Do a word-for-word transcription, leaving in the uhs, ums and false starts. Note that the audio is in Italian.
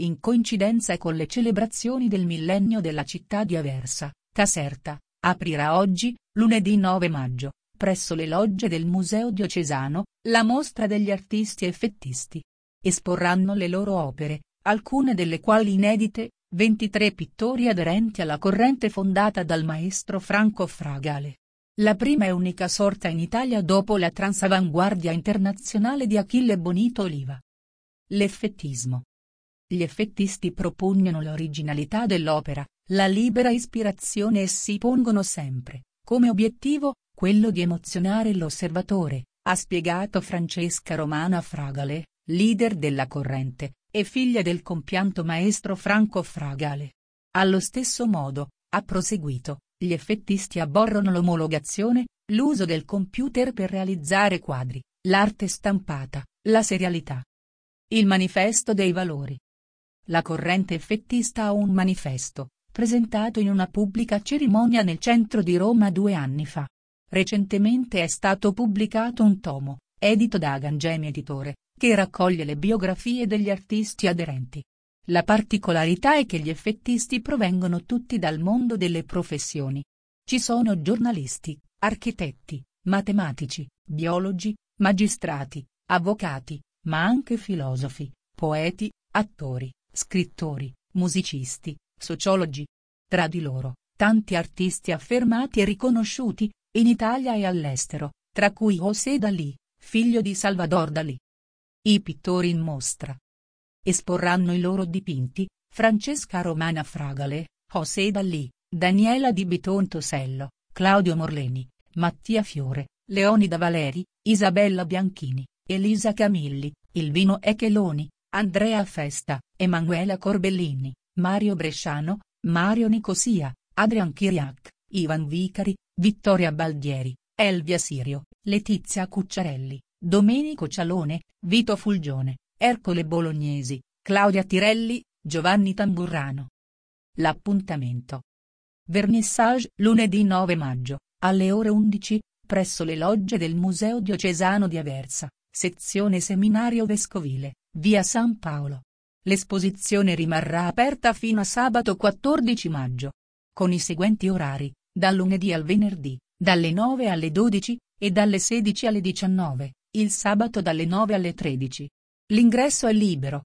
in coincidenza con le celebrazioni del millennio della città di Aversa, Caserta, aprirà oggi, lunedì nove maggio, presso le logge del Museo Diocesano, la mostra degli artisti effettisti. Esporranno le loro opere, alcune delle quali inedite, ventitré pittori aderenti alla corrente fondata dal maestro Franco Fragale. La prima e unica sorta in Italia dopo la transavanguardia internazionale di Achille Bonito Oliva. L'effettismo. Gli effettisti propugnano l'originalità dell'opera, la libera ispirazione e si pongono sempre, come obiettivo, quello di emozionare l'osservatore, ha spiegato Francesca Romana Fragale, leader della corrente, e figlia del compianto maestro Franco Fragale. Allo stesso modo, ha proseguito, gli effettisti aborrono l'omologazione, l'uso del computer per realizzare quadri, l'arte stampata, la serialità. Il manifesto dei valori. La corrente effettista ha un manifesto, presentato in una pubblica cerimonia nel centro di Roma due anni fa. Recentemente è stato pubblicato un tomo, edito da Gangemi Editore, che raccoglie le biografie degli artisti aderenti. La particolarità è che gli effettisti provengono tutti dal mondo delle professioni. Ci sono giornalisti, architetti, matematici, biologi, magistrati, avvocati, ma anche filosofi, poeti, attori, scrittori, musicisti, sociologi. Tra di loro, tanti artisti affermati e riconosciuti, in Italia e all'estero, tra cui José Dalí, figlio di Salvador Dalí. I pittori in mostra. Esporranno i loro dipinti, Francesca Romana Fragale, José Dalí, Daniela Di Bitontosello, Claudio Morleni, Mattia Fiore, Leonida Valeri, Isabella Bianchini, Elisa Camilli, Ilvino Echeloni, Andrea Festa, Emanuela Corbellini, Mario Bresciano, Mario Nicosia, Adrian Chiriac, Ivan Vicari, Vittoria Baldieri, Elvia Sirio, Letizia Cucciarelli, Domenico Cialone, Vito Fulgione, Ercole Bolognesi, Claudia Tirelli, Giovanni Tamburrano. L'appuntamento. Vernissage lunedì nove maggio, alle ore undici, presso le logge del Museo Diocesano di Aversa, sezione Seminario Vescovile, via San Paolo. L'esposizione rimarrà aperta fino a sabato quattordici maggio. Con i seguenti orari, dal lunedì al venerdì, dalle nove alle dodici, e dalle sedici alle diciannove, il sabato dalle nove alle tredici. L'ingresso è libero.